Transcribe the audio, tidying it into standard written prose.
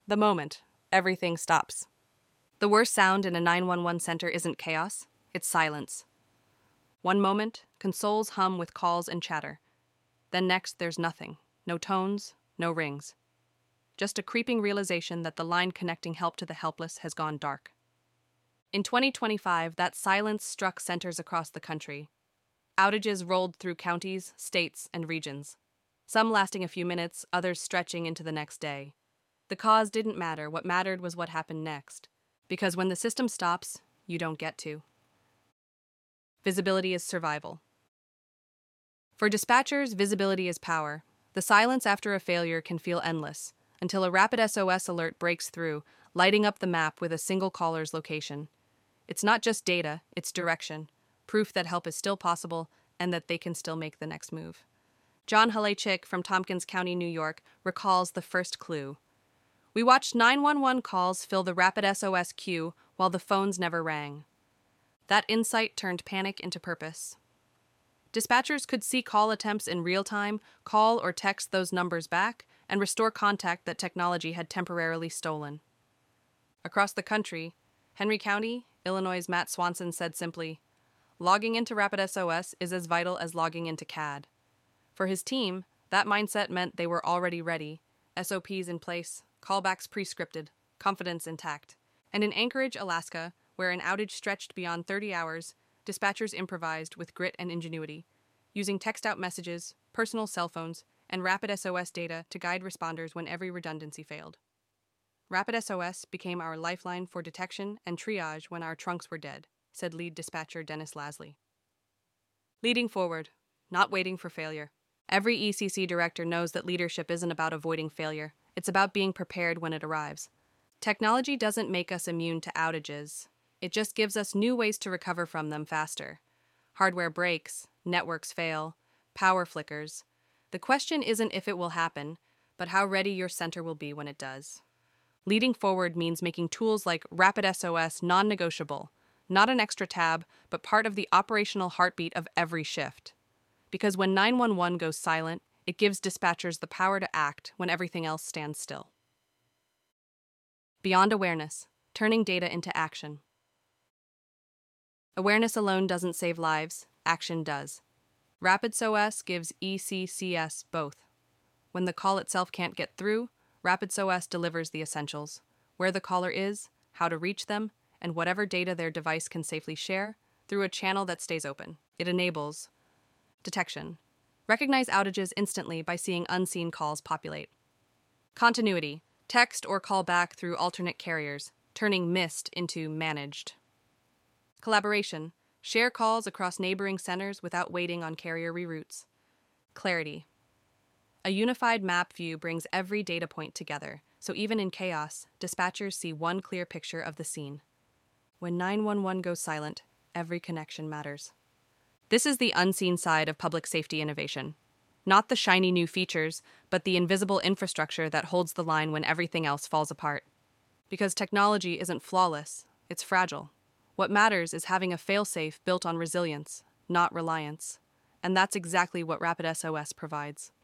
The moment, everything stops. The worst sound in a 911 center isn't chaos, it's silence. One moment, consoles hum with calls and chatter. Then next, there's nothing. No tones, no rings. Just a creeping realization that the line connecting help to the helpless has gone dark. In 2025, that silence struck centers across the country. Outages rolled through counties, states, and regions. Some lasting a few minutes, others stretching into the next day. The cause didn't matter, what mattered was what happened next. Because when the system stops, you don't get to. Visibility is survival. For dispatchers, visibility is power. The silence after a failure can feel endless, until a rapid SOS alert breaks through, lighting up the map with a single caller's location. It's not just data, it's direction, proof that help is still possible and that they can still make the next move. John Halachik from Tompkins County, New York, recalls the first clue. We watched 911 calls fill the rapid SOS queue while the phones never rang. That insight turned panic into purpose. Dispatchers could see call attempts in real time, call or text those numbers back, and restore contact that technology had temporarily stolen. Across the country, Henry County, Illinois' Matt Swanson said simply, "Logging into Rapid SOS is as vital as logging into CAD." For his team, that mindset meant they were already ready, SOPs in place, callbacks pre-scripted, confidence intact. And in Anchorage, Alaska, where an outage stretched beyond 30 hours, dispatchers improvised with grit and ingenuity, using text-out messages, personal cell phones, and Rapid SOS data to guide responders when every redundancy failed. Rapid SOS became our lifeline for detection and triage when our trunks were dead, said lead dispatcher Dennis Lasley. Leading forward, not waiting for failure. Every ECC director knows that leadership isn't about avoiding failure, it's about being prepared when it arrives. Technology doesn't make us immune to outages. It just gives us new ways to recover from them faster. Hardware breaks, networks fail, power flickers. The question isn't if it will happen, but how ready your center will be when it does. Leading forward means making tools like Rapid SOS non-negotiable, not an extra tab, but part of the operational heartbeat of every shift. Because when 911 goes silent, it gives dispatchers the power to act when everything else stands still. Beyond awareness, turning data into action. Awareness alone doesn't save lives, action does. Rapid SOS gives ECCS both. When the call itself can't get through, Rapid SOS delivers the essentials: where the caller is, how to reach them, and whatever data their device can safely share through a channel that stays open. It enables detection. Recognize outages instantly by seeing unseen calls populate. Continuity. Text or call back through alternate carriers, turning missed into managed. Collaboration. Share calls across neighboring centers without waiting on carrier reroutes. Clarity. A unified map view brings every data point together, so even in chaos, dispatchers see one clear picture of the scene. When 911 goes silent, every connection matters. This is the unseen side of public safety innovation. Not the shiny new features, but the invisible infrastructure that holds the line when everything else falls apart. Because technology isn't flawless, it's fragile. What matters is having a failsafe built on resilience, not reliance. And that's exactly what Rapid SOS provides.